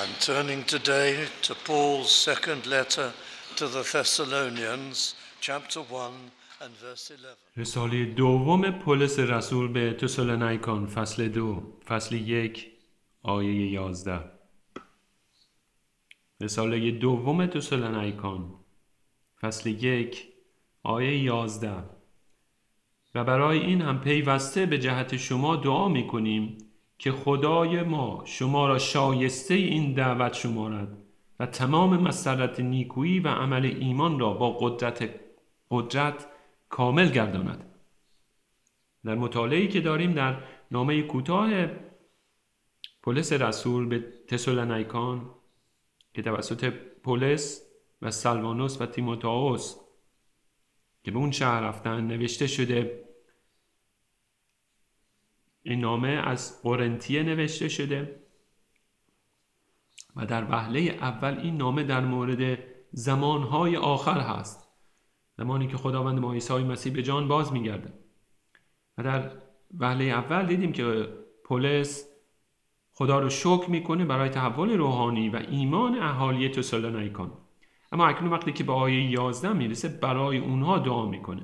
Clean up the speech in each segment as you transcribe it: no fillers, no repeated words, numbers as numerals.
And turning today to Paul's second letter to the Thessalonians, chapter 1 and verse 11. رساله دوم پولس رسول به تسالونیکان فصل 2 فصل 1 آیه 11. رساله دوم تسالونیکان فصل 1 آیه 11. و برای این هم پیوسته به جهت شما دعا می‌کنیم که خدای ما شما را شایسته این دعوت شمارد و تمام مسرت نیکویی و عمل ایمان را با قدرت کامل گرداند. در مطالعه‌ای که داریم در نامه کوتاه پولس رسول به تسالونیکان که توسط پولس و سلوانوس و تیموتائوس که به اون شهر رفتن نوشته شده، این نامه از قرنتیه نوشته شده و در وهله اول این نامه در مورد زمانهای آخر هست، زمانی که خداوند ما عیسی مسیح به جان باز میگرده. و در وهله اول دیدیم که پولس خدا رو شکر میکنه برای تحول روحانی و ایمان اهالی تسالونیکان، اما اکنون وقتی که به آیه 11 میرسه برای اونها دعا میکنه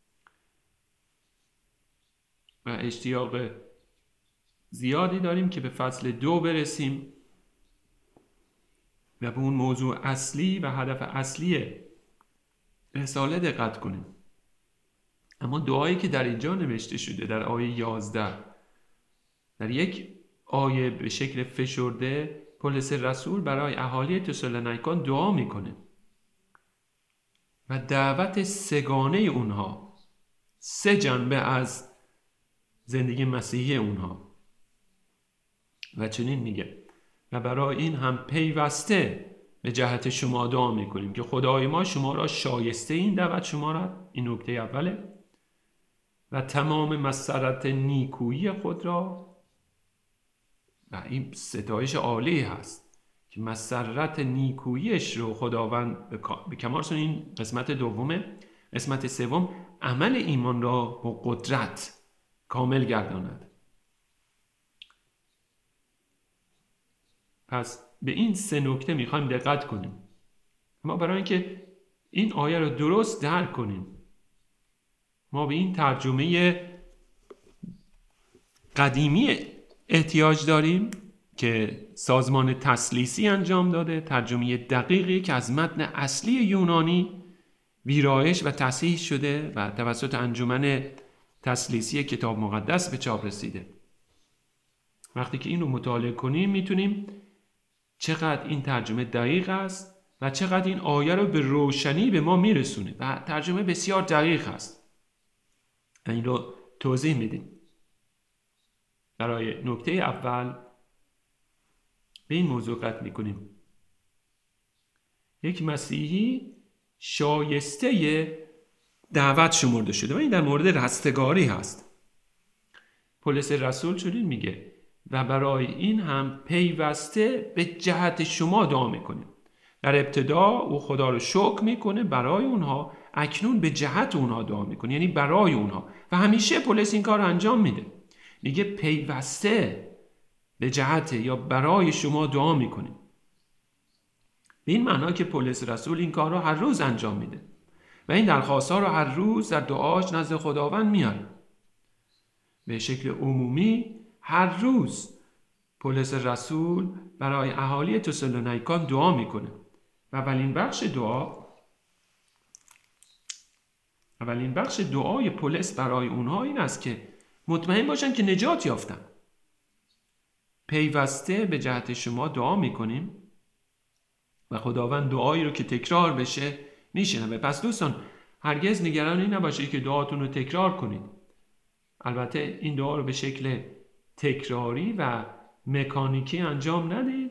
و اشتیاق زیادی داریم که به فصل 2 برسیم و به اون موضوع اصلی و هدف اصلی رساله دقت کنیم. اما دعایی که در اینجا نوشته شده در آیه 11، در یک آیه به شکل فشرده پولس رسول برای اهالی تسالونیکان دعا میکنه و دعوت سگانه اونها، 3 جنبه از زندگی مسیحی اونها، و چنین میگه و برای این هم پیوسته به جهت شما دعا میکنیم که خدای ما شما را شایسته این دعوت شمارد. این نکته اوله. و تمام مسرت نیکویی خود را، و این ستایش عالی هست که مسرت نیکوییش رو خداوند به کمال رسونه. این قسمت دومه. قسمت سوم عمل ایمان را با قدرت کامل گرداند. پس به این 3 نکته میخوایم دقت کنیم. اما برای اینکه این آیه رو درست درک کنیم ما به این ترجمه قدیمی احتیاج داریم که سازمان تثلیثی انجام داده، ترجمه دقیقی که از متن اصلی یونانی ویرایش و تصحیح شده و توسط انجمن تثلیثی کتاب مقدس به چاپ رسیده. وقتی که این رو مطالعه کنیم میتونیم چقدر این ترجمه دقیق است و چقدر این آیه رو به روشنی به ما میرسونه و ترجمه بسیار دقیق است. این رو توضیح میدیم. برای نکته اول به این موضوع قطع میکنیم: یک مسیحی شایسته دعوت شمرده شده و این در مورد رستگاری هست. پولس رسول چنین میگه و برای این هم پیوسته به جهت شما دعا میکنیم. در ابتدا او خدا رو شکر میکنه برای اونها، اکنون به جهت اونها دعا میکنه، یعنی برای اونها، و همیشه پولس این کار رو انجام میده. میگه پیوسته به جهت یا برای شما دعا میکنیم. به این معنا که پولس رسول این کار رو هر روز انجام میده و این درخواست‌ها رو هر روز در دعاش نزد خداوند میاره. به شکل عمومی هر روز پولس رسول برای اهالی تسالونیکان دعا میکنه و اولین بخش دعای پولس برای اونها این است که مطمئن باشن که نجات یافتن. پیوسته به جهت شما دعا میکنیم و خداوند دعایی رو که تکرار بشه میشنوه. پس دوستان هرگز نگرانی نباشید که دعاتون رو تکرار کنید. البته این دعا رو به شکل تکراری و مکانیکی انجام ندید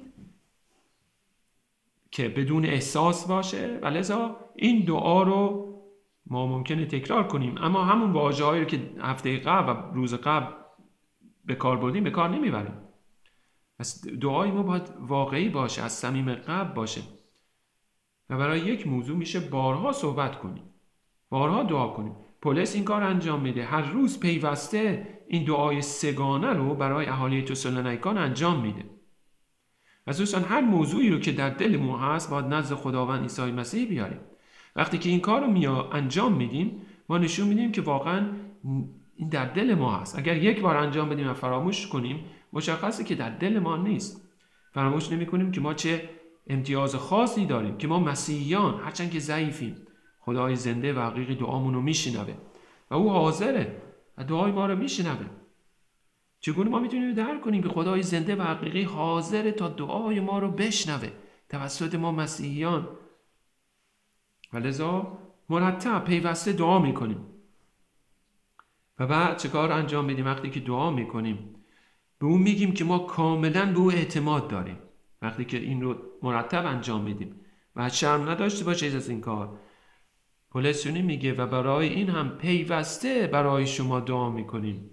که بدون احساس باشه، و لذا این دعا رو ما ممکنه تکرار کنیم اما همون واژه‌هایی رو که هفته قبل و روز قبل به کار بردیم به کار نمیبریم. پس دعای ما باید واقعی باشه، از صمیم قلب باشه و برای یک موضوع میشه بارها صحبت کنیم، بارها دعا کنیم. پولس این کار انجام میده، هر روز پیوسته این دعای سگانه رو برای اهالی تسالونیکان انجام میده و دوستان هر موضوعی رو که در دل ما هست باید نزد خداوند عیسی مسیح بیاریم. وقتی که این کار رو انجام میدیم ما نشون میدیم که واقعا این در دل ما هست. اگر یک بار انجام بدیم و فراموش کنیم مشخصه که در دل ما نیست. فراموش نمی کنیم که ما چه امتیاز خاصی داریم، که ما مسیحیان هرچند که ضعیفیم خدای زنده و حقیقی دعامون رو میشنوه و او حاضره و دعای ما رو میشنوه. چگونه ما میتونیم درک کنیم که خدای زنده و حقیقی حاضره تا دعای ما رو بشنوه توسط ما مسیحیان؟ و لذا مرتب پیوسته دعا میکنیم. و بعد چه کار انجام میدیم؟ وقتی که دعا میکنیم به اون میگیم که ما کاملا به او اعتماد داریم. وقتی که این رو مرتب انجام میدیم و شرم نداشته باشید از این کار، پولس میگه و برای این هم پیوسته برای شما دعا میکنیم.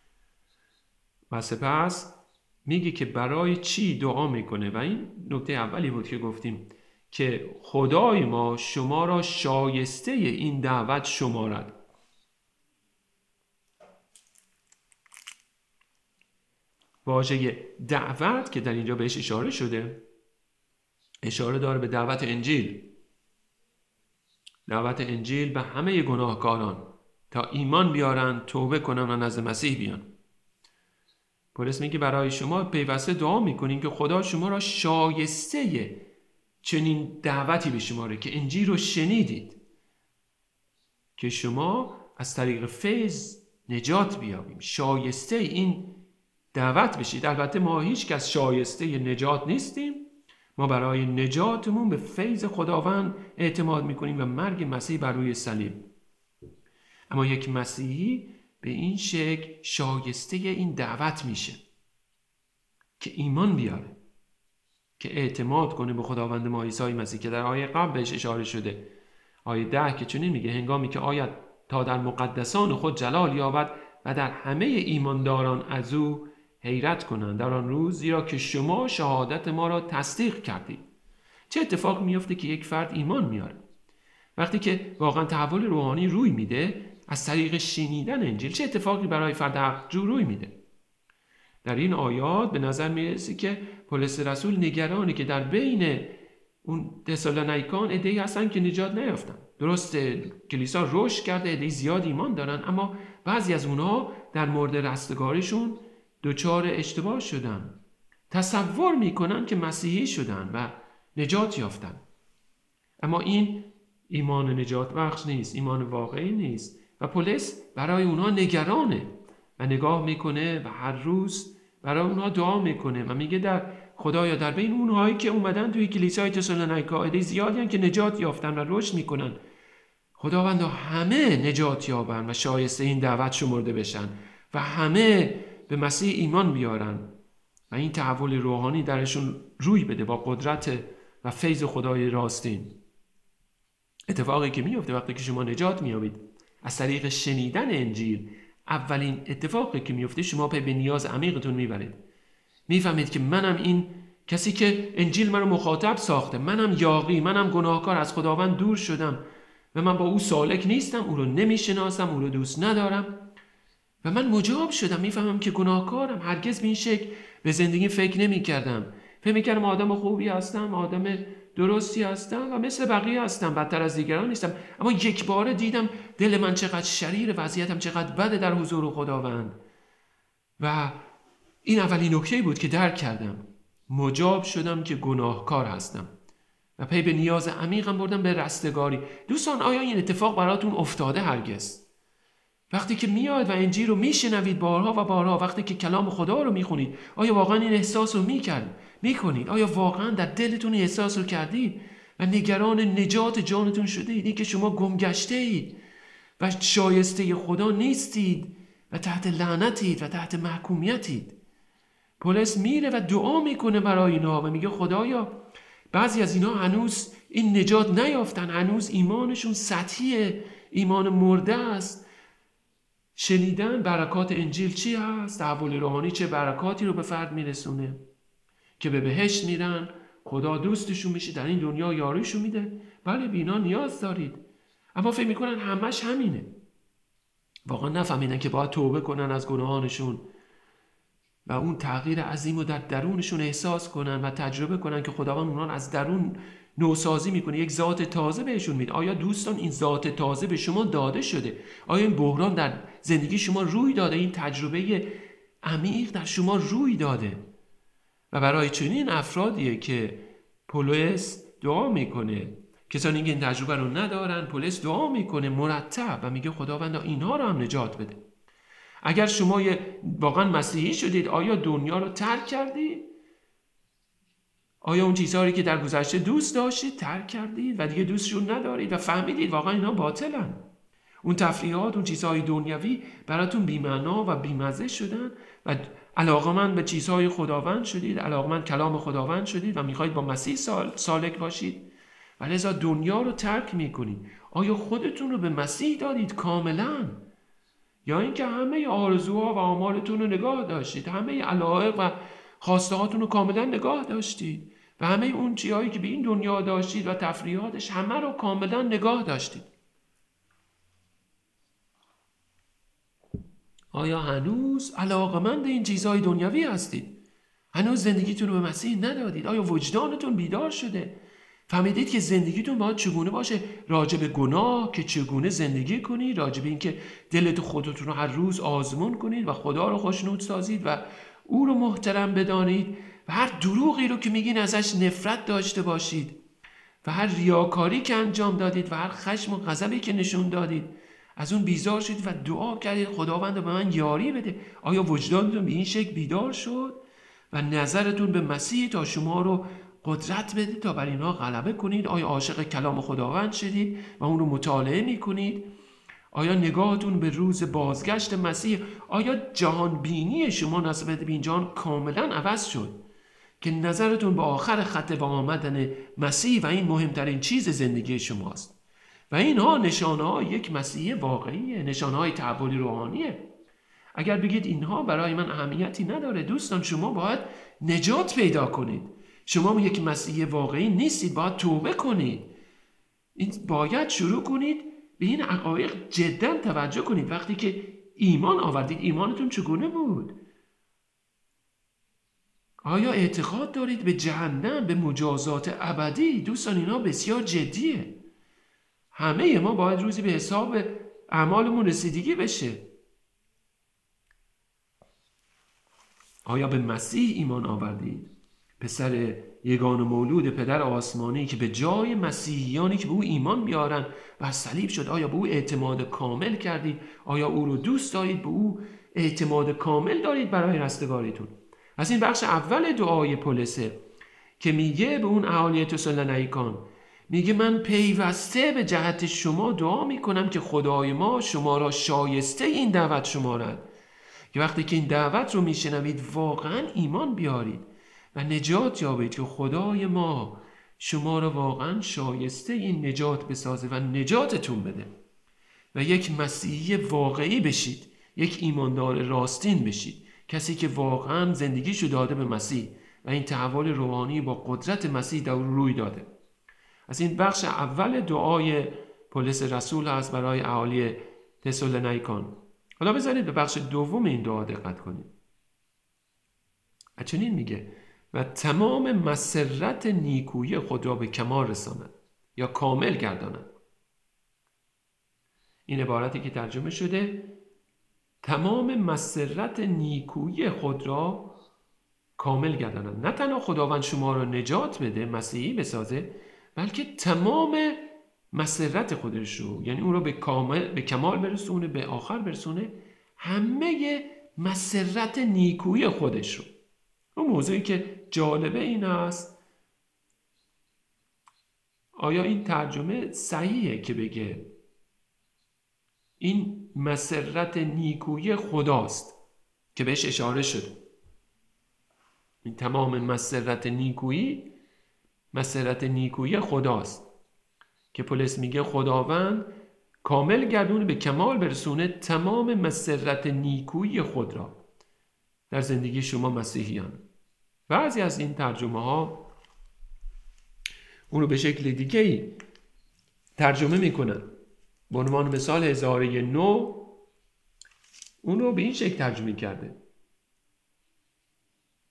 و سپس میگه که برای چی دعا میکنه و این نکته اولی بود که گفتیم که خدای ما شما را شایسته این دعوت شمارد. واژه دعوت که در اینجا بهش اشاره شده اشاره داره به دعوت انجیل. دعوت انجیل به همه گناهکاران تا ایمان بیارن، توبه کنن و نزد مسیح بیان. پولس میگه برای شما پیوسته دعا میکنیم که خدا شما را شایسته چنین دعوتی بشماره که انجیل رو شنیدید، که شما از طریق فیض نجات بیابیم. شایسته این دعوت بشید. البته ما هیچ کس شایسته نجات نیستیم. ما برای نجاتمون به فیض خداوند اعتماد میکنیم و مرگ مسیح بر روی صلیب. اما یک مسیحی به این شکل شایسته این دعوت میشه که ایمان بیاره، که اعتماد کنه به خداوند ما عیسی مسیح، که در آیه قبل بهش اشاره شده. آیه 10 که چنین میگه هنگامی که آید تا در مقدسان خود جلال یابد و در همه ایمانداران از او حیرت کنند در آن روز، زیرا که شما شهادت ما را تصدیق کردید. چه اتفاق میفته که یک فرد ایمان میاره؟ وقتی که واقعا تحول روحانی روی میده از طریق شنیدن انجیل، چه اتفاقی برای فرد حق‌جو روی میده؟ در این آیات به نظر میرسه که پولس رسول نگرانه که در بین اون تسالونیکان عده‌ای هستن که نجات نیافتن. درسته کلیسا رشد کرده، عده‌ای زیاد ایمان دارن، اما بعضی از اونها در مورد رستگاریشون دچار اشتباه شدن. تصور میکنن که مسیحی شدن و نجات یافتن، اما این ایمان نجات بخش نیست، ایمان واقعی نیست. و پولس برای اونها نگرانه و نگاه میکنه و هر روز برای اونها دعا میکنه و میگه در خدایا در بین اونهایی که اومدن توی کلیسای تسالونیکا عده زیادی که نجات یافتن و رشد میکنن، خداوند همه نجات یابن و شایسته این دعوت شمرده بشن و همه به مسیح ایمان بیارن و این تحول روحانی درشون روی بده با قدرت و فیض خدای راستین. اتفاقی که میفته وقتی که شما نجات میابید از طریق شنیدن انجیل، اولین اتفاقی که میفته شما به نیاز عمیقتون میبرید. میفهمید که منم این کسی که انجیل منو مخاطب ساخته، منم یاغی، منم گناهکار، از خداوند دور شدم و من با او سالک نیستم، او رو نمیشناسم، او رو دوست ندارم و من مجاب شدم. میفهمم که گناهکارم. هرگز به این شکل به زندگی فکر نمی‌کردم. فکر می‌کردم آدم خوبی هستم، آدم درستی هستم و مثل بقیه هستم، بدتر از دیگران نیستم. اما یک باره دیدم دل من چقدر شریر، وضعیتم چقدر بده در حضور خداوند. و این اولین نکته بود که درک کردم. مجاب شدم که گناهکار هستم و پی به نیاز عمیقم بردم به رستگاری. دوستان آیا این اتفاق براتون افتاده هرگز؟ وقتی که میاد و انجیل رو میشنوید بارها و بارها، وقتی که کلام خدا رو میخونید، آیا واقعا این احساس رو میکنید؟ آیا واقعا در دلتون این احساس رو کردید و نگران نجات جانتون شدید؟ این که شما گم گشته اید و شایسته خدا نیستید و تحت لعنتید و تحت محکومیتید. پولس میره و دعا میکنه برای اینا و میگه خدایا بعضی از اینا هنوز این نجات نیافتن، هنوز ایمانشون سطحی، ایمان مرده است. شنیدن برکات انجیل چی هست؟ تحول روحانی چه برکاتی رو به فرد میرسونه که به بهشت میرن، خدا دوستشون میشه، در این دنیا یاریشون میده. بله بینا نیاز دارید، اما فکر میکنن همش همینه. واقعا نفهمیدن که باید توبه کنن از گناهانشون و اون تغییر عظیم رو در درونشون احساس کنن و تجربه کنن که خداوند اونها از درون نوسازی میکنه، یک ذات تازه بهشون میده. آیا دوستان این ذات تازه به شما داده شده؟ آیا این بحران در زندگی شما روی داده؟ این تجربه عمیق در شما روی داده؟ و برای چنین افرادیه که پولس دعا میکنه. کسانی که این تجربه رو ندارن، پولس دعا میکنه مرتب و میگه خداوند اینها رو هم نجات بده. اگر شما واقعا مسیحی شدید، آیا دنیا رو ترک کردید؟ آیا اون چیزهایی که در گذشته دوست داشتید ترک کردید و دیگه دوستشون ندارید و فهمیدید واقعا اینا باطلن؟ اون تفریحات، اون چیزهای دنیوی براتون بی‌معنا و بی‌مزه شدن و علاقمند به چیزهای خداوند شدید، علاقمند کلام خداوند شدید و میخواید با مسیح سالک باشید و لذا دنیا رو ترک میکنید. آیا خودتون رو به مسیح دادید کاملا؟ یا اینکه همه آرزوها و آمالتون رو نگاه داشتید، همه علایق و خواسته هاتون رو کاملا نگاه داشتید و همه اون چیزهایی که به این دنیا داشتید و تفریحاتش همه رو کاملا نگاه داشتید؟ آیا هنوز علاقمند این چیزهای دنیوی هستید؟ هنوز زندگیتون رو به مسیح ندادید؟ آیا وجدانتون بیدار شده؟ فهمیدید که زندگیتون باید چگونه باشه؟ راجع به گناه که چگونه زندگی کنید، راجع به این که دلت خودتون رو هر روز آزمون کنید و خدا رو خوشنود سازید و او رو محترم بدانید و هر دروغی رو که میگین ازش نفرت داشته باشید و هر ریاکاری که انجام دادید و هر خشم و غضبی که نشون دادید از اون بیزار شدید و دعا کردید خداوند به من یاری بده. آیا وجدانتون به این شکل بیدار شد و نظرتون به مسیح تا شما رو قدرت بده تا بر اینها غلبه کنید؟ آیا عاشق کلام خداوند شدید و اون رو مطالعه میکنید؟ آیا نگاهتون به روز بازگشت مسیح، آیا جهان بینی شما نسبت به این جهان کاملا عوض شد که نظرتون به آخر خط و آمدن مسیح و این مهمترین چیز زندگی شماست و اینها نشانه های یک مسیح واقعیه، نشانه های تحول روحانیه؟ اگر بگید اینها برای من اهمیتی نداره، دوستان شما باید نجات پیدا کنید. شما یک مسیح واقعی نیستید، باید توبه کنید. این باید شروع کنید به این حقایق جدا توجه کنید. وقتی که ایمان آوردید، ایمانتون چگونه بود؟ آیا اعتقاد دارید به جهنم، به مجازات ابدی؟ دوستان اینا بسیار جدیه. همه ما باید روزی به حساب اعمالمون رسیدگی بشه. آیا به مسیح ایمان آوردید؟ پسر یگانه مولود پدر آسمانی که به جای مسیحیانی که به او ایمان بیارن و صلیب شد، آیا به او اعتماد کامل کردید؟ آیا او رو دوست دارید؟ به او اعتماد کامل دارید برای رستگاریتون؟ از این بخش اول دعای پولسه که میگه به اون اهالی تسالونیکان، میگه من پیوسته به جهت شما دعا میکنم که خدای ما شما را شایسته این دعوت شمارد، که وقتی که این دعوت رو میشنوید واقعا ایمان بیارید و نجات یابید، که خدای ما شما را واقعا شایسته این نجات بسازه و نجاتتون بده و یک مسیحی واقعی بشید، یک ایماندار راستین بشید، کسی که واقعا زندگیشو داده به مسیح و این تحول روحانی با قدرت مسیح در روی داده. از این بخش اول دعای پولس رسول هست برای اهالی تسالونیکان. حالا بذارید به بخش دوم این دعا دقت کنید. چنین میگه و تمام مسرت نیکویی خود را به کمال رساند یا کامل گرداند. این عبارتی که ترجمه شده تمام مسرت نیکویی خود را کامل گرداند. نه تنها خداوند شما را نجات بده، مسیحی بسازه، بلکه تمام مسرت خودش رو، یعنی اون رو به کمال برسونه، به آخر برسونه، همه مسرت نیکویی خودش رو. اون موضوعی که جالبه این است، آیا این ترجمه صحیحه که بگه این مسرت نیکویی خداست که بهش اشاره شده؟ این تمام مسرت نیکویی خداست که پولس میگه خداوند کامل گردونه، به کمال برسونه تمام مسرت نیکویی خود را در زندگی شما مسیحیان. بعضی از این ترجمه ها اون رو به شکل دیگه‌ای ترجمه میکنن. به عنوان مثال هزاره 9 اون رو به این شکل ترجمه کرده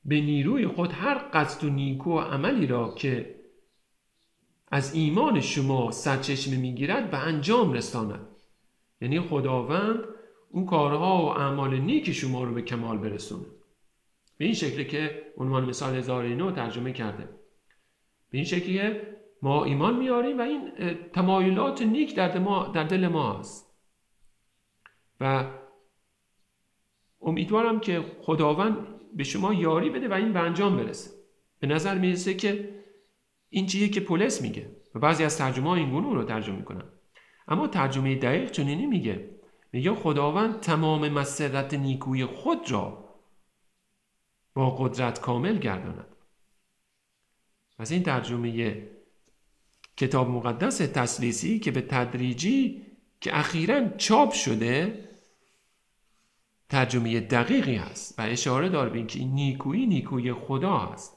به نیروی خود هر قصد و نیکو و عملی را که از ایمان شما سرچشمه میگیرد به انجام رساند. یعنی خداوند اون کارها و اعمال نیک شما رو به کمال برسونه. به این شکلی که عنوان مثال 1009 ترجمه کرده، به این شکلی که ما ایمان میاریم و این تمایلات نیک در دل ما هست و امیدوارم که خداوند به شما یاری بده و این به انجام برسه. به نظر میرسه که این چیزی که پولس میگه و بعضی از ترجمه‌ها این گونه رو ترجمه میکنن، اما ترجمه دقیق چنینی میگه خداوند تمام مسرت نیکوی خود را با قدرت کامل گرداند. پس این ترجمه کتاب مقدس تثلیثی که به تدریجی که اخیراً چاپ شده ترجمه دقیقی هست و اشاره داره به اینکه این نیکویی خدا هست.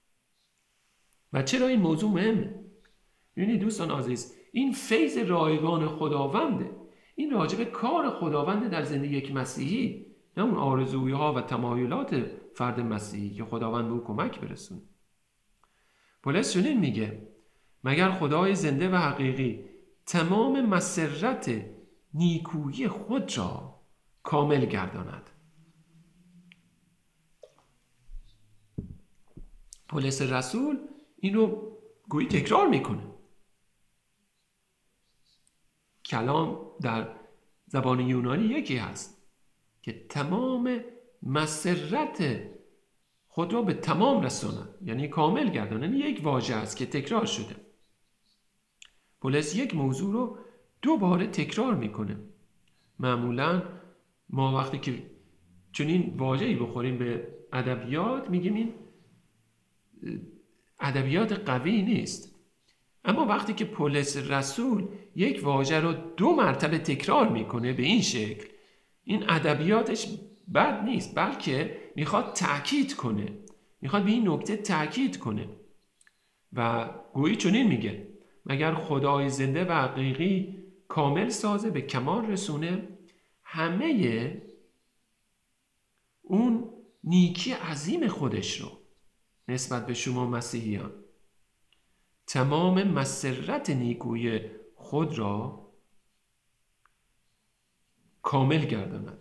و چرا این موضوع مهمه؟ یعنی دوستان عزیز، این فیض رایگان خداونده. این راجب کار خداونده در زندگی یک مسیحی، نه اون آرزویی ها و تمایلات فرد مسیحی که خداوند به او کمک برسونه. پولس چنین میگه مگر خدای زنده و حقیقی تمام مسرت نیکویی خود را کامل گرداند. پولس رسول این رو گویی تکرار میکنه. کلام در زبان یونانی یکی هست که تمام مسرت خود را به تمام رساند، یعنی کامل گرداند. یعنی یک واژه است که تکرار شده. پولس یک موضوع رو 2 بار تکرار میکنه. معمولا ما وقتی که چنین واژه‌ای بخوریم به ادبیات میگیم این ادبیات قوی نیست، اما وقتی که پولس رسول یک واژه رو 2 مرتبه تکرار میکنه به این شکل، این ادبیاتش بد نیست، بلکه میخواد تأکید کنه، میخواد به این نکته تأکید کنه و گویی چنین میگه مگر خدای زنده و حقیقی کامل سازه، به کمال رسونه همه اون نیکی عظیم خودش رو نسبت به شما مسیحیان، تمام مسرت نیکوی خود را کامل گرداند.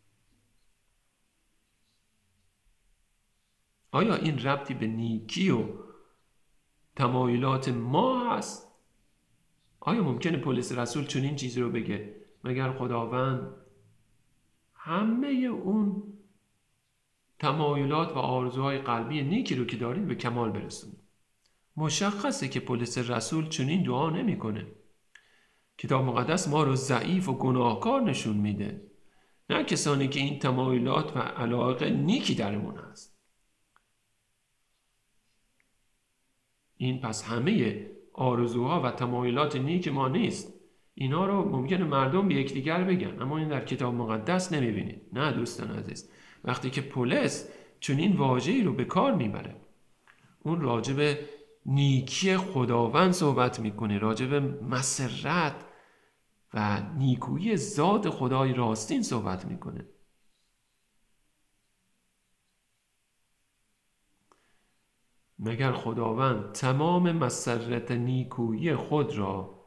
آیا این ربطی به نیکی و تمایلات ما هست؟ آیا ممکنه پولس رسول چنین چیزی رو بگه مگر خداوند همه اون تمایلات و آرزوهای قلبی نیکی رو که دارید به کمال برسونه؟ مشخصه که پولس رسول چنین دعا نمیکنه. کتاب مقدس ما رو ضعیف و گناهکار نشون میده، نه کسانی که این تمایلات و علاقه نیکی درمون هست. این پس همه آرزوها و تمایلات نیک ما نیست. اینا رو ممکنه مردم به یکدیگر بگن، اما این در کتاب مقدس نمیبینید. نه دوستان عزیز، وقتی که پولس چنین واژه‌ای رو به کار میبره، اون راجب نیکی خداوند صحبت میکنه، راجب مسرت و نیکویی ذات خدای راستین صحبت میکنه. مگر خداوند تمام مسرت نیکویی خود را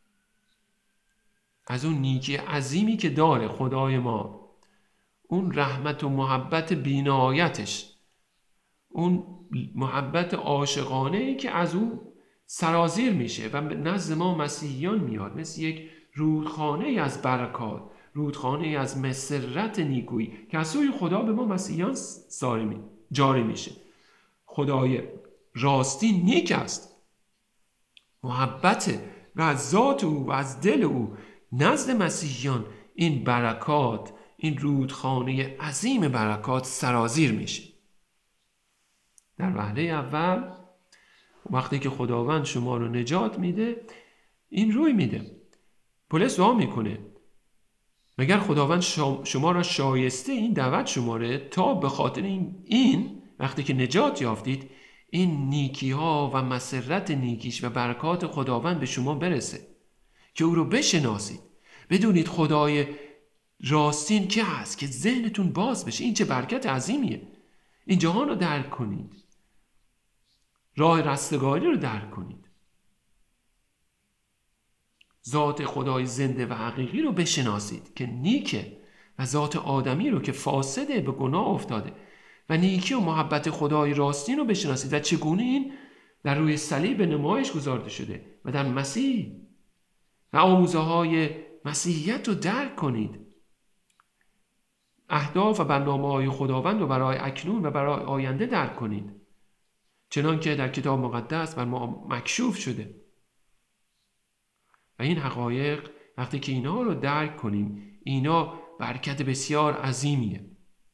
از اون نیکی عظیمی که داره خدای ما، اون رحمت و محبت بی‌نهایتش، اون محبت عاشقانه‌ای که از اون سرازیر میشه و نزد ما مسیحیان میاد مثل یک رودخانه از برکات، رودخانه از مسرت نیکویی که از سوی خدا به ما مسیحیان جاری میشه. خدای راستی نیک است، محبت و از ذات او و از دل او نزد مسیحیان این برکات، این رودخانه عظیم برکات سرازیر میشه. در وهله اول وقتی که خداوند شما رو نجات میده این روی میده. پولس دعا میکنه مگر خداوند شما را شایسته این دعوت شماره تا به خاطر این وقتی که نجات یافتید این نیکی ها و مسرت نیکیش و برکات خداوند به شما برسه که او رو بشناسید، بدونید خدای راستین که هست، که ذهنتون باز بشه. این چه برکت عظیمیه. این جهان رو درک کنید، راه رستگاری رو درک کنید، ذات خدای زنده و حقیقی رو بشناسید که نیکه و ذات آدمی رو که فاسده، به گناه افتاده، و نیکی و محبت خدای راستین رو بشناسید و چگونه این در روی صلیب به نمایش گذارده شده و در مسیح، و آموزه های مسیحیت رو درک کنید، اهداف و برنامه های خداوند رو برای اکنون و برای آینده درک کنید، چنان که در کتاب مقدس بر ما مکشوف شده. و این حقایق وقتی که اینا رو درک کنیم، اینا برکت بسیار عظیمیه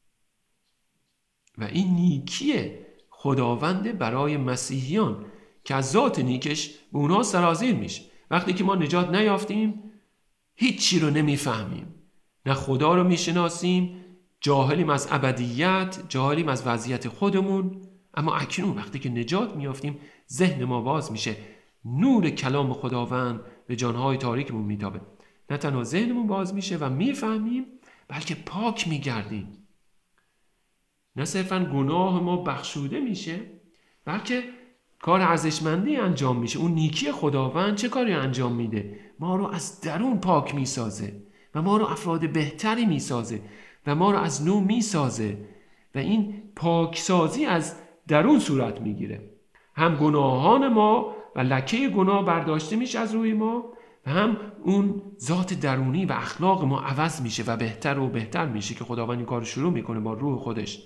و این نیکی خداوند برای مسیحیان که از ذات نیکش به اونها سرازیر میشه. وقتی که ما نجات نیافتیم هیچی رو نمیفهمیم، نه خدا رو میشناسیم، جاهلیم از ابدیت، جاهلیم از وضعیت خودمون. اما اکنون وقتی که نجات میافتیم ذهن ما باز میشه، نور کلام خداوند به جانهای تاریکمون میتابه، نه تنها ذهنمون باز میشه و میفهمیم، بلکه پاک میگردیم، نه صرفا گناه ما بخشوده میشه، بلکه کار ارزشمندی انجام میشه. اون نیکی خداوند چه کاری انجام میده؟ ما رو از درون پاک میسازه و ما رو افراد بهتری میسازه و ما رو از نو میسازه و این پاکسازی از درون صورت میگیره. هم گناهان ما و لکه گناه برداشته میشه از روی ما و هم اون ذات درونی و اخلاق ما عوض میشه و بهتر و بهتر میشه که خداوند این کار شروع میکنه با روح خودش.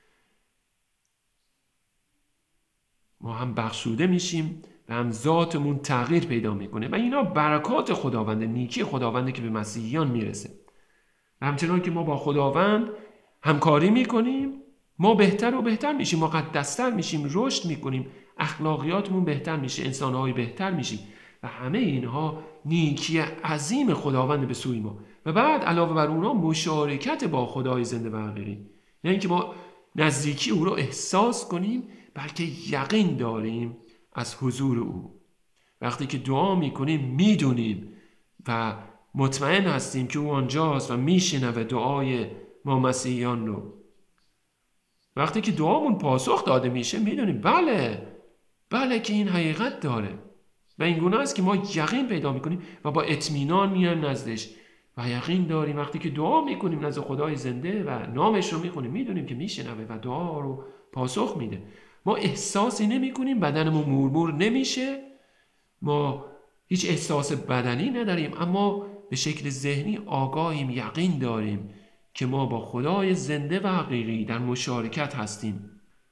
ما هم بخشوده میشیم و هم ذاتمون تغییر پیدا میکنه و اینا برکات خداوند، نیکی خداونده که به مسیحیان میرسه. و همچنان که ما با خداوند همکاری میکنیم ما بهتر و بهتر میشیم، مقدستر میشیم، رشد میکنیم، اخلاقیاتمون بهتر میشه، انسانهای بهتر میشیم و همه اینها نیکی عظیم خداوند به سوی ما. و بعد علاوه بر اونها مشارکت با خدای زنده و حقیقی، نه اینکه ما نزدیکی او رو احساس کنیم، بلکه یقین داریم از حضور او. وقتی که دعا میکنیم میدونیم و مطمئن هستیم که او آنجاست و میشنوه دعای ما مسیحیان رو. وقتی که دعامون پاسخ داده میشه میدونیم بله که این حقیقت داره و این گونه است که ما یقین پیدا میکنیم و با اطمینان میایم نزدش و یقین داریم وقتی که دعا میکنیم نزد خدای زنده و نامش رو میخونیم میدونیم که میشنوه و دعا رو پاسخ میده. ما احساسی نمی کنیم، بدنمون مورمور نمیشه، ما هیچ احساس بدنی نداریم، اما به شکل ذهنی آگاهیم، یقین داریم که ما با خدای زنده و حقیقی در مشارکت هستیم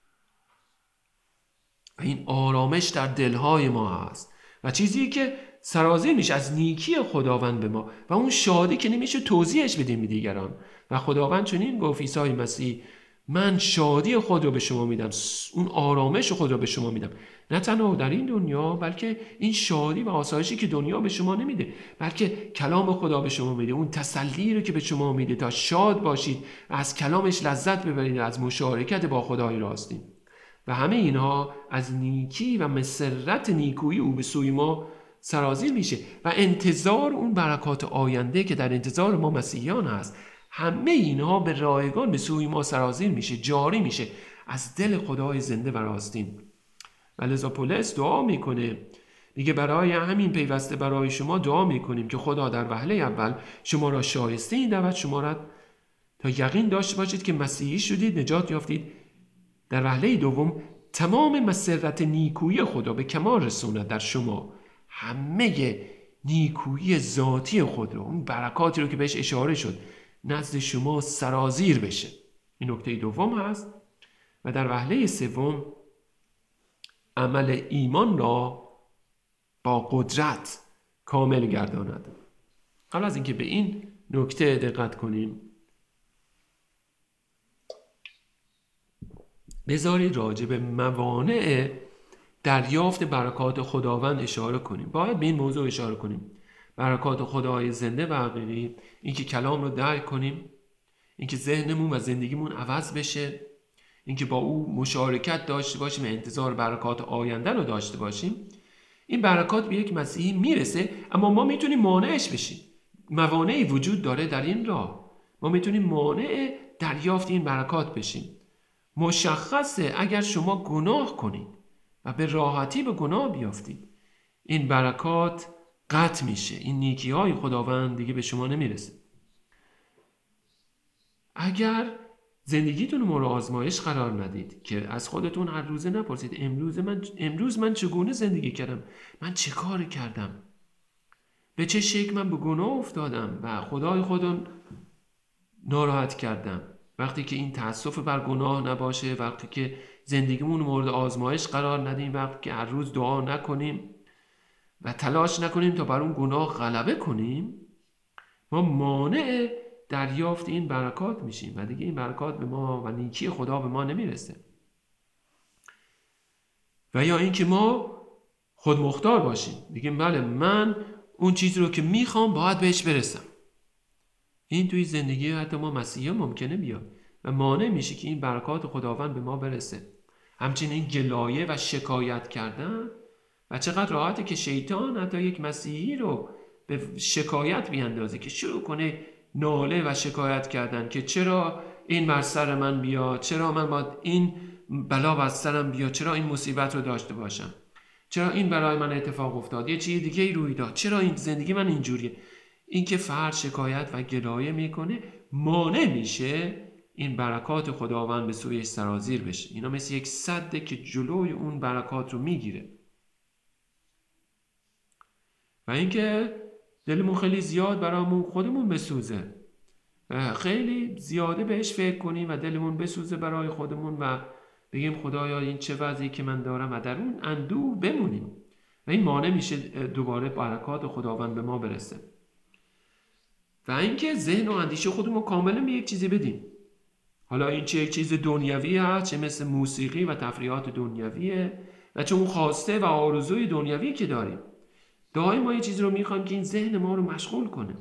و این آرامش در دلهای ما هست و چیزی که سرازیر میشه از نیکی خداوند به ما و اون شادی که نمیشه توضیحش بدیم به دیگران. و خداوند چنین گفت عیسی مسیح من شادی خود رو به شما میدم، اون آرامش خود رو به شما میدم، نه تنها در این دنیا بلکه این شادی و آسایشی که دنیا به شما نمیده بلکه کلام خدا به شما میده، اون تسلی رو که به شما میده تا شاد باشید و از کلامش لذت ببرید، از مشارکت با خدای راستین. و همه اینها از نیکی و مسرت نیکویی او به سوی ما سرازیر میشه و انتظار اون برکات آینده که در انتظار ما مسیحیان هست، همه اینها به رایگان به سوی ما سرازیر میشه، جاری میشه از دل خدای زنده و راستین. و لذا پولس دعا میکنه، میگه برای همین پیوسته برای شما دعا میکنیم که خدا در وهله اول شما را شایسته این دعوت شمارد تا یقین داشته باشید که مسیحی شدید، نجات یافتید، در وهله دوم تمام مسرت نیکویی خدا به کمال رسوند در شما، همه نیکویی ذاتی خود رو، اون برکاتی رو که بهش اشاره شد، نزد شما سرازیر بشه. این نکته دوم هست. و در وهله سوم عمل ایمان را با قدرت کامل گرداند. قبل از اینکه به این نکته دقت کنیم بذارید راجع به موانع دریافت برکات خداوند اشاره کنیم. باید به این موضوع اشاره کنیم. برکات خدای زنده و حقیقی، اینکه کلام رو درک کنیم، اینکه ذهنمون و زندگیمون عوض بشه، اینکه با او مشارکت داشته باشیم و انتظار برکات آینده رو داشته باشیم. این برکات به یک مسیحی میرسه، اما ما میتونیم مانعش بشیم. موانعی وجود داره در این راه، ما میتونیم مانع دریافت این برکات بشیم. مشخصه اگر شما گناه کنید و به راحتی به گناه بیافتید، این برکات قطع میشه، این نیکی های خداوند دیگه به شما نمیرسه. اگر زندگیتون مورد آزمایش قرار ندید که از خودتون هر روزه نپرسید امروز من چگونه زندگی کردم، من چه کار کردم، به چه شکل من به گناه افتادم و خدای خودم ناراحت کردم. وقتی که این تأسف بر گناه نباشه، وقتی که زندگیمون مورد آزمایش قرار ندیم، وقتی که هر روز دعا نکنیم و تلاش نکنیم تا بر اون گناه غلبه کنیم، ما مانع دریافت این برکات میشیم و دیگه این برکات به ما و نیکی خدا به ما نمیرسه. و یا اینکه ما خودمختار باشیم، بگیم بله من اون چیزی رو که میخوام باید بهش برسم. این توی زندگی حتی ما مسیحیان ممکنه بیاد و مانع میشه که این برکات خداوند به ما برسه. همچنین گلایه و شکایت کردن، و چقدر راحته که شیطان حتی یک مسیحی رو به شکایت بیاندازه که شروع کنه ناله و شکایت کردن که چرا این بر سر من بیاد، چرا من باید این بلا بر سرم بیاد، چرا این مصیبت رو داشته باشم، چرا این برای من اتفاق افتاد، یه چیز دیگه ای روی داد، چرا این زندگی من اینجوریه. این که فرد شکایت و گلایه میکنه مانع میشه این برکات خداوند به سویش سرازیر بشه. اینا مثل یک سده که جلوی اون برکات رو میگیره. و اینکه دلمون خیلی زیاد برامون خودمون بسوزه و خیلی زیاده بهش فکر کنیم و دلمون بسوزه برای خودمون و بگیم خدایا این چه وضعی که من دارم و در اون اندوه بمونیم و این مانع میشه دوباره برکات خداوند به ما برسه. و اینکه ذهن و اندیشه خودمون کاملا به یک چیزی بدیم، حالا این چه یک چیز دنیوی هست، چه مثل موسیقی و تفریحات دنیویه و چه اون خواسته و آرزوی دنیوی که داریم. دائما ما یه چیزی رو میخوایم که این ذهن ما رو مشغول کنه.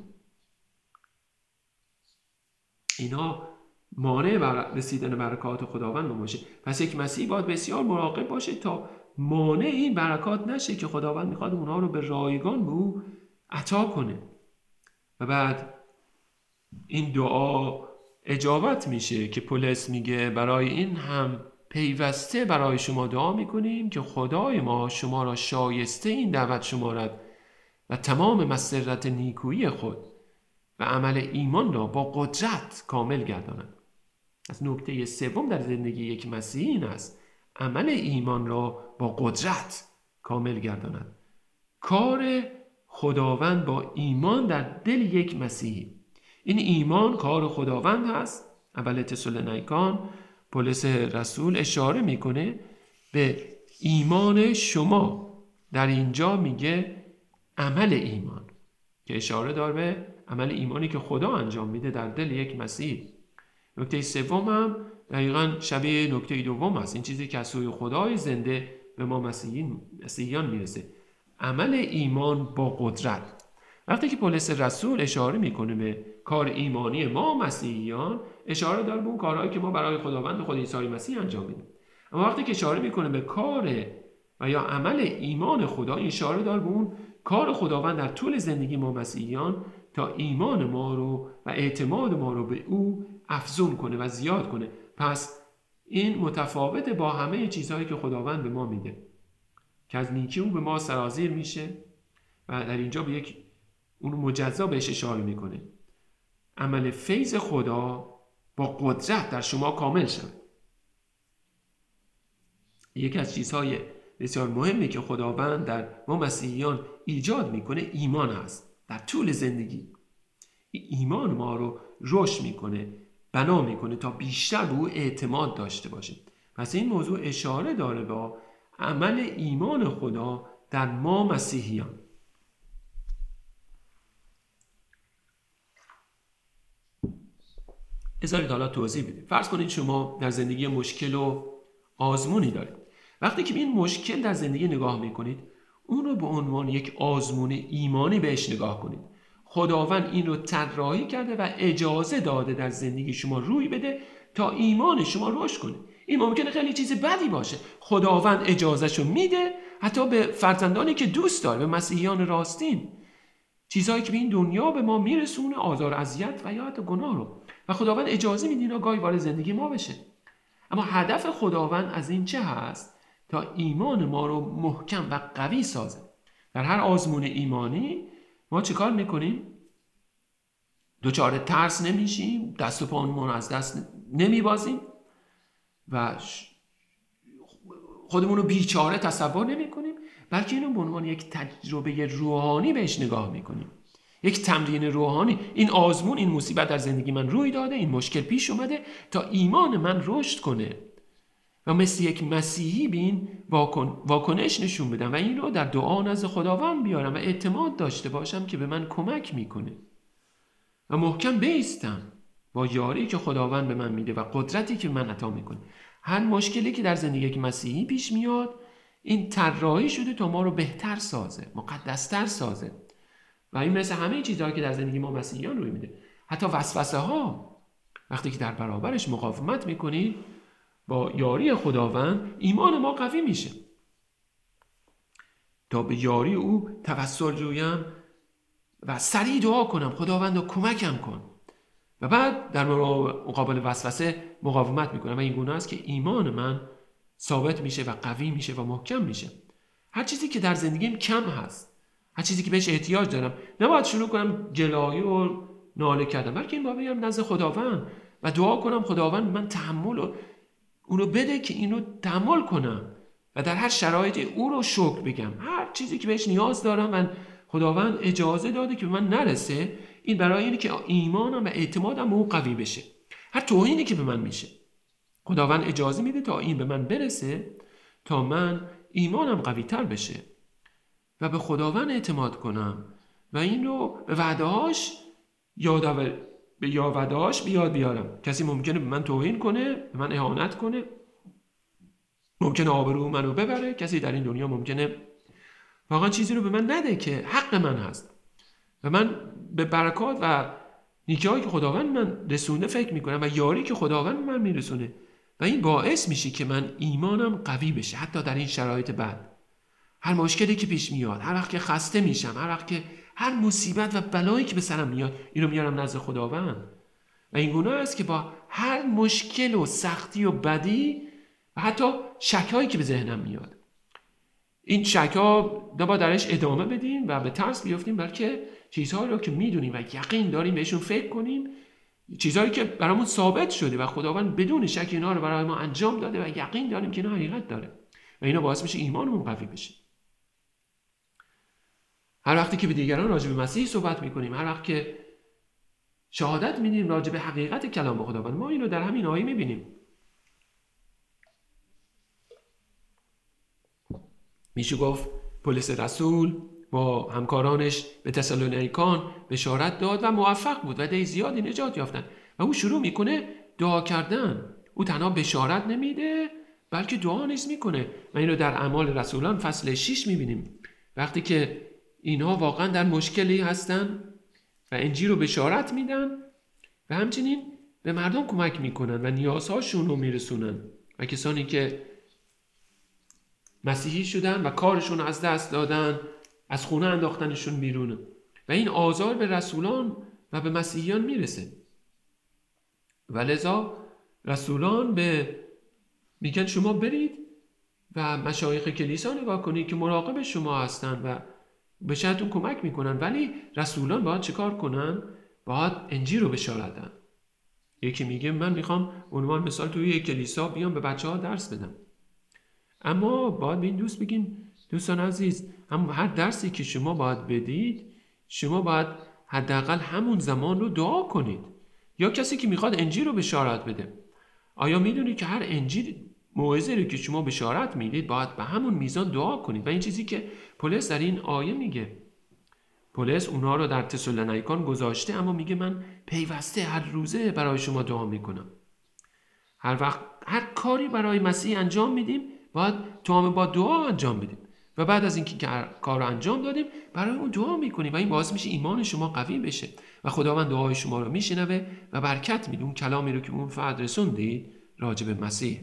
اینا مانع رسیدن برکات خداوند باشه. پس یک مسیحی باید بسیار مراقب باشه تا مانع این برکات نشه که خداوند میخواد اونها رو به رایگان به او عطا کنه. و بعد این دعا اجابت میشه که پولس میگه برای این هم پیوسته برای شما دعا میکنیم که خدای ما شما را شایسته این دعوت شمارد و تمام مسرت نیکویی خود و عمل ایمان را با قدرت کامل گرداند. از نکته سوم در زندگی یک مسیحی این است عمل ایمان را با قدرت کامل گرداند. کار خداوند با ایمان در دل یک مسیحی، این ایمان کار خداوند هست. اول تسالونیکان پولس رسول اشاره میکنه به ایمان شما، در اینجا میگه عمل ایمان که اشاره داره به عمل ایمانی که خدا انجام میده در دل یک مسیح. نکته سوم هم دقیقاً شبیه نکته دوم است، این چیزی که از سوی خدای زنده به ما مسیحیان میرسه، عمل ایمان با قدرت. وقتی که پولس رسول اشاره میکنه به کار ایمانی ما مسیحیان، اشاره داره به اون کارهایی که ما برای خداوند خود عیسی مسیح انجام میدیم. اما وقتی که اشاره میکنه به کار و یا عمل ایمان خدا، اشاره داره به اون کار خداوند در طول زندگی ما مسیحیان تا ایمان ما رو و اعتماد ما رو به او افزون کنه و زیاد کنه. پس این متفاوت با همه چیزهایی که خداوند به ما میده که از نیکی او به ما سرازیر میشه و در اینجا به یک اون مجزا بهش اشاره میکنه. عمل فیض خدا با قدرت در شما کامل شد. یکی از چیزهای بسیار مهمی که خداوند در ما مسیحیان ایجاد میکنه ایمان هست. در طول زندگی ایمان ما رو رشد میکنه، بنا میکنه تا بیشتر به او اعتماد داشته باشیم. پس این موضوع اشاره داره با عمل ایمان خدا در ما مسیحیان. بذارید حالا توضیح بدیم. فرض کنید شما در زندگی مشکل و آزمونی دارید. وقتی که این مشکل در زندگی نگاه میکنید، اون رو به عنوان یک آزمون ایمانی بهش نگاه کنید. خداوند این رو طراحی کرده و اجازه داده در زندگی شما روی بده تا ایمان شما رشد کنه. این ممکنه خیلی چیز بدی باشه، خداوند اجازهشو میده، حتی به فرزندانی که دوست داره، به مسیحیان راستین، چیزهایی که به این دنیا به ما میرسونه، آزار اذیت و یا حتی گناه رو، و خداوند اجازه میده اینا گاهی وارد زندگی ما بشه. اما هدف خداوند از این چه هست؟ تا ایمان ما رو محکم و قوی سازه. در هر آزمون ایمانی ما چه کار میکنیم؟ دچار ترس نمیشیم، دست و پامون از دست نمیبازیم و خودمون رو بیچاره تصور نمی کنیم، بلکه اینو به عنوان یک تجربه روحانی بهش نگاه میکنیم، یک تمرین روحانی. این آزمون، این مصیبت در زندگی من روی داده، این مشکل پیش اومده تا ایمان من رشد کنه و مثل یک مسیحی به این واکنش نشون بدم و این رو در دعا نزد خداوند بیارم و اعتماد داشته باشم که به من کمک میکنه و محکم بایستم با یاری که خداوند به من میده و قدرتی که من عطا میکنه. هر مشکلی که در زندگی یک مسیحی پیش میاد، این طراحی شده تا ما رو بهتر سازه، مقدستر سازه و این مثل همه چیزهایی که در زندگی ما مسیحیان روی میده. حتی وسوسه ها وقتی که در برابرش مقاومت میکنی، با یاری خداوند ایمان ما قوی میشه تا به یاری او توسل جویم و سریع دعا کنم خداوند رو کمکم کن و بعد در مقابل وسوسه مقاومت میکنم و این گونه است که ایمان من ثابت میشه و قوی میشه و محکم میشه. هر چیزی که در زندگیم کم هست، هر چیزی که بهش احتیاج دارم، نباید شروع کنم گلایه و ناله کردم، بلکه این باید برم نزد خداوند و دعا کنم خداوند من تحمل اونو بده که اینو تحمل کنم و در هر شرایطی او رو شکر بگم. هر چیزی که بهش نیاز دارم من خداوند اجازه داده که به من نرسه، این برای اینه که ایمانم و اعتمادم او قوی بشه. هر توهینی که به من میشه خداوند اجازه میده تا این به من برسه، تا من ایمانم قوی تر بشه و به خداوند اعتماد کنم و این رو به وعدهاش بیاد بیارم. کسی ممکنه به من توهین کنه، به من اهانت کنه، ممکنه آبرو منو ببره. کسی در این دنیا ممکنه واقعا چیزی رو به من نده که حق من هست و من به برکات و نیکی‌هایی که خداوند من رسونده فکر میکنم و یاری که خداوند من میرسونه و این باعث میشه که من ایمانم قوی بشه حتی در این شرایط بد. هر مشکلی که پیش میاد، هر وقت که خسته میشم، هر وقت که هر مصیبت و بلایی که به سرم میاد، اینو میارم نزد خداوند و این گونه است که با هر مشکل و سختی و بدی و حتی شک‌هایی که به ذهنم میاد، این شک‌ها نباید درش ادامه بدیم و به ترس بیافتیم، بلکه چیزهایی رو که میدونیم و یقین داریم بهشون فکر کنیم، چیزهایی که برامون ثابت شده و خداوند بدون شک اینا رو برای ما انجام داده و یقین داریم که اینا حقیقت داره و اینا باعث میشه ایمانمون قوی بشه. هر وقتی که به دیگران راجع به مسیح صحبت میکنیم، هر وقت که شهادت میدیم راجع به حقیقت کلام خداوند، ما اینو در همین آیه میبینیم. میشه گفت پولس رسول با همکارانش به تسالونیکان بشارت داد و موفق بود و عده زیادی نجات یافتن و او شروع میکنه دعا کردن. او تنها بشارت نمیده بلکه دعا نیز میکنه و اینو در اعمال رسولان فصل 6 میبینیم. وقتی که اینها واقعا در مشکلی هستن و انجیل رو بشارت میدن و همچنین به مردم کمک میکنن و نیازهاشون رو میرسونن و کسانی که مسیحی شدن و کارشون از دست دادن، از خونه انداختنشون بیرون و این آزار به رسولان و به مسیحیان میرسه و لذا رسولان میگن شما برید و مشایخ کلیسا نگاه کنید که مراقب شما هستن و به شهرتون کمک میکنن، ولی رسولان باید چه کار کنن؟ باید انجیل رو بشارت دن. یکی میگه من میخوام عنوان مثال توی یک کلیسا بیام به بچه‌ها درس بدم، اما باید به این دوست بگیم دوستان عزیز، هر درسی که شما باید بدید شما باید حداقل همون زمان رو دعا کنید. یا کسی که میخواد انجیل رو بشارت بده، آیا میدونید که هر انجیل موعظه رو که شما بشارت میدید باید به همون میزان دعا کنید و این چیزی که پولس در این آیه میگه. پولس اونها رو در تسالونیکان گذاشته اما میگه من پیوسته هر روزه برای شما دعا میکنم. هر وقت هر کاری برای مسیح انجام میدیم باید با دعا انجام بدیم و بعد از اینکه کار رو انجام دادیم برای اون دعا میکنیم و این باعث میشه ایمان شما قوی بشه و خداوند دعای شما رو میشنوه و برکت میده. اون کلامی رو که اون فرد رسوندید راجع به مسیح،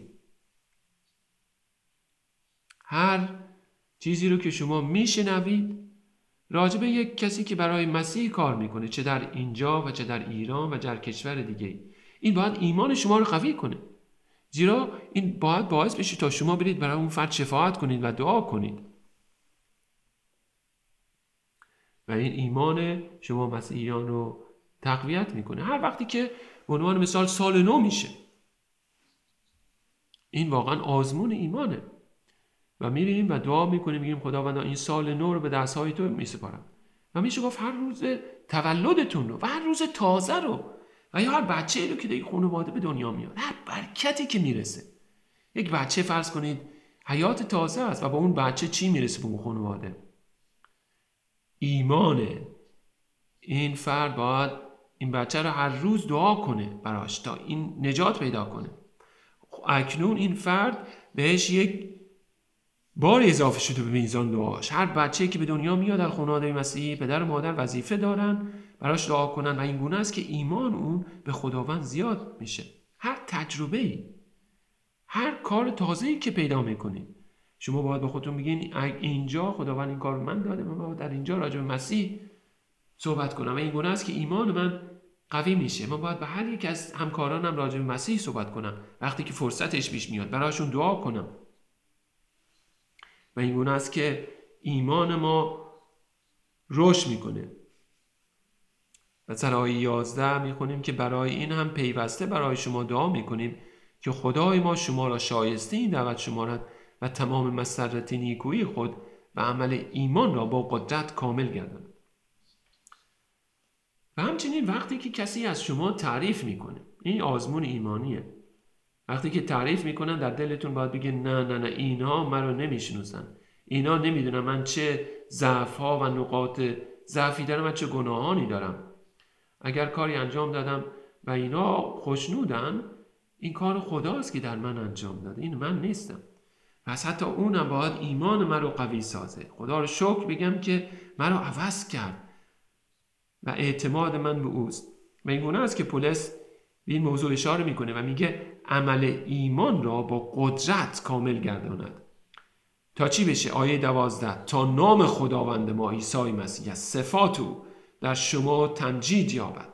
هر چیزی رو که شما میشنوید راجع به یک کسی که برای مسیح کار میکنه، چه در اینجا و چه در ایران و در کشور دیگه، این باید ایمان شما رو قوی کنه زیرا این باید باعث بشه تا شما برید برای اون فرد شفاعت کنید و دعا کنید و این ایمان شما مسیحیان رو تقویت میکنه. هر وقتی که به عنوان مثال سال نو میشه، این واقعا آزمون ایمانه و میریم و دعا میکنیم، میگیم خداوندا این سال نو رو به دستهای تو میسپارم. و میشه گفت هر روز تولدتون رو و هر روز تازه رو و یا هر بچه‌ای رو که در خانواده به دنیا میاد، هر برکتی که میرسه. یک بچه فرض کنید حیات تازه است و با اون بچه چی میرسه به اون خانواده؟ ایمانه. این فرد باید این بچه رو هر روز دعا کنه براش تا این نجات پیدا کنه. اکنون این فرد بهش یک بار اضافه شده به میزان دعاش. هر بچه‌ای که به دنیا میاد در خانواده مسیحی، پدر و مادر وظیفه دارن براش دعا کنن و این گونه است که ایمان اون به خداوند زیاد میشه. هر تجربه‌ای، هر کار تازه‌ای که پیدا میکنید، شما باید به خودتون بگین اینجا خداوند این کار رو من داده، من باید در اینجا راجع به مسیح صحبت کنم و این گونه است که ایمان من قوی میشه. من باید به هر یک از همکارانم راجع به مسیح صحبت کنم، وقتی که فرصتش پیش میاد براشون دعا کنم و این گونه است که ایمان ما رشد میکنه. و در آیه 11 میخونیم که برای این هم پیوسته برای شما دعا میکنیم که خدای ما شما را شایسته این دعوت شمارد و تمام مسرت نیکویی خود و عمل ایمان را با قدرت کامل گرداند. و همچنین وقتی که کسی از شما تعریف میکنه، این آزمون ایمانیه. وقتی که تعریف میکنن در دلتون باید بگید نه اینها من رو نمیشناسن، اینا نمیدونن من چه ضعف ها و نقاط ضعفی دارم و چه گناهانی دارم. اگر کاری انجام دادم و اینا خوشنودن، این کار خداست که در من انجام داده، این من نیستم. پس حتی اونم باید ایمان من رو قوی سازه. خدا رو شکر بگم که من رو عوض کرد و اعتماد من به اوست. و این گونه است که پولس به این موضوع اشاره میکنه و میگه عمل ایمان را با قدرت کامل گرداند. تا چی بشه؟ آیه 12 تا نام خداوند ما عیسی مسیح صفات او در شما تمجید یابد.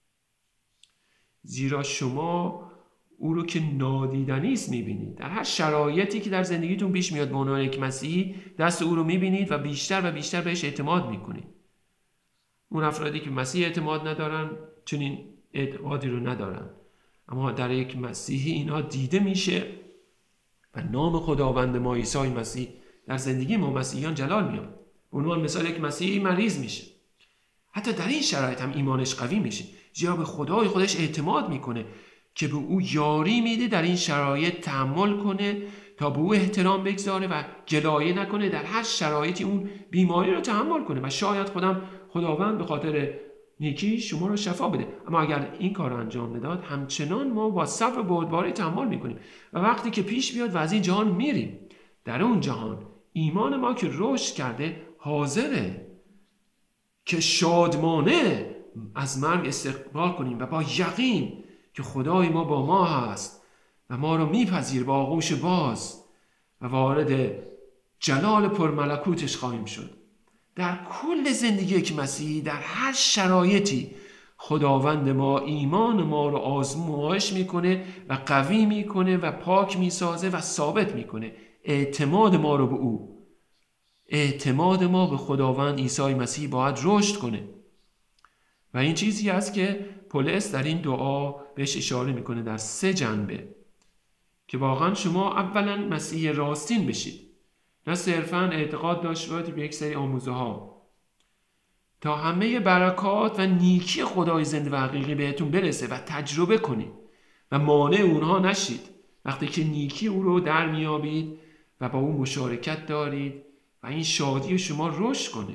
زیرا شما او رو که نادیدنی است میبینید. در هر شرایطی که در زندگیتون پیش میاد به عنوان یک مسیحی دست او رو میبینید و بیشتر و بیشتر بهش اعتماد میکنید. اون افرادی که مسیح اعتماد ندارن چنین اعتمادی رو ندارن، اما در یک مسیحی اینها دیده میشه و نام خداوند ما عیسی مسیح در زندگی ما مسیحیان جلال میاد. به عنوان مثال یک مسیحی مریض میشه، حتی در این شرایط هم ایمانش قوی میشه، زیرا به خدای خودش اعتماد میکنه که به او یاری میده در این شرایط تحمل کنه تا به او احترام بگذاره و گلایه نکنه، در هر شرایطی اون بیماری رو تحمل کنه و شاید خداوند به خاطر نیکی شما رو شفا بده. اما اگر این کار رو انجام نداد، همچنان ما با صبر بردباری تحمل میکنیم و وقتی که پیش بیاد و از این جهان میریم، در اون جهان ایمان ما که رشد کرده حاضره که شادمانه از مرگ استقبال کنیم و با یقین که خدای ما با ما هست و ما رو میپذیر با آغوش باز و وارد جلال پرملکوتش خواهیم شد. در کل زندگی یک مسیحی، در هر شرایطی، خداوند ما ایمان ما رو آزمایش میکنه و قوی میکنه و پاک میسازه و ثابت میکنه. اعتماد ما رو به او، اعتماد ما به خداوند عیسی مسیح باید رشد کنه و این چیزی است که پولس در این دعا بهش اشاره میکنه در 3 جنبه که واقعا شما اولا مسیح راستین بشید، نه صرفاً اعتقاد داشته باشید به یک سری آموزه ها، تا همه برکات و نیکی خدای زنده و حقیقی بهتون برسه و تجربه کنید و مانع اونها نشید. وقتی که نیکی او رو در میابید و با او مشارکت دارید و این شادی شما رشد کنه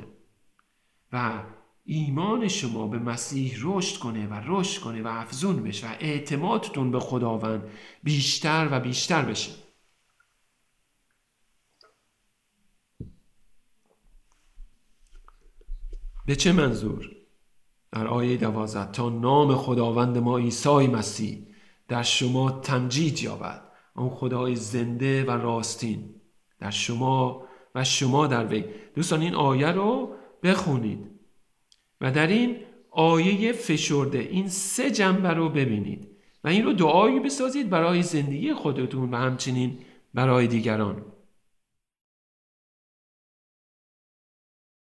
و ایمان شما به مسیح رشد کنه و افزون بشه و اعتمادتون به خداوند بیشتر و بیشتر بشه. به چه منظور؟ در آیه 12 تا نام خداوند ما عیسی مسیح در شما تمجید یابد. اون خدای زنده و راستین در شما و شما در وی. دوستان این آیه رو بخونید و در این آیه فشرده این 3 جنبه رو ببینید و این رو دعایی بسازید برای زندگی خودتون و همچنین برای دیگران.